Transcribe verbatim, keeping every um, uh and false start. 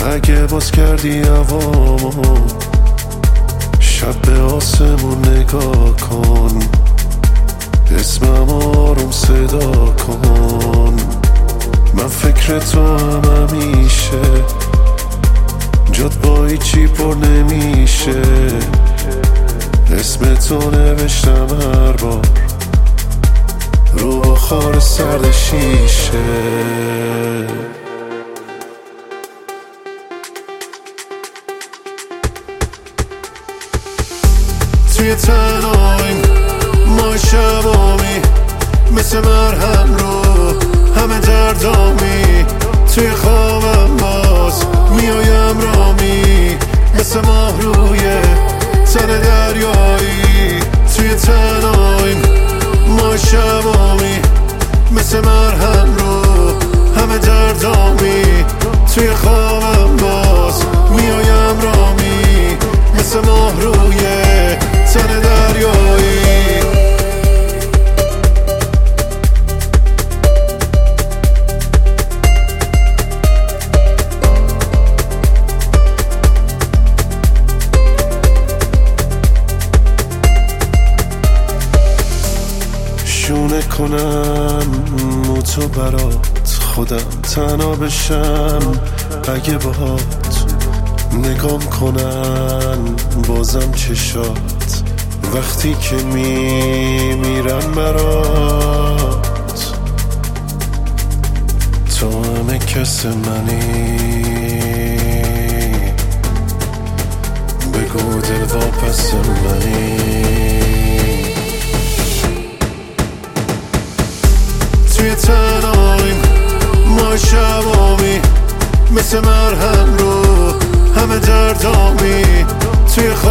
اگه باز کردی هوامو شب به آسمون نگاه کن، اسمم آروم صدا کن. من فکر تو هم همیشه، جات با هیچی پر نمیشه. اسم تو نوشتم هر بار رو بخار سرد شیشه. توی تنهاییم ما شبامی، مثل مرهم رو همه دردامی. توی خوابم باز میایم رامی، مثل ماه روی تن دریایی. توی تنهاییم ما شبامی، مثل مرهم رو همه دردامی. توی خوابم باز میایم رامی، مثل ماه روی تن دریایی. شونه کنم مو تو برات، خودم تنها بشم اگه باهات. نگام کنن بازم چشات وقتی که میمیرم برات. تو همه کس منی، بگو دل واپس منی. توی تنهاییم ما شبامی، مثل مرهم رو همه دردامی. توی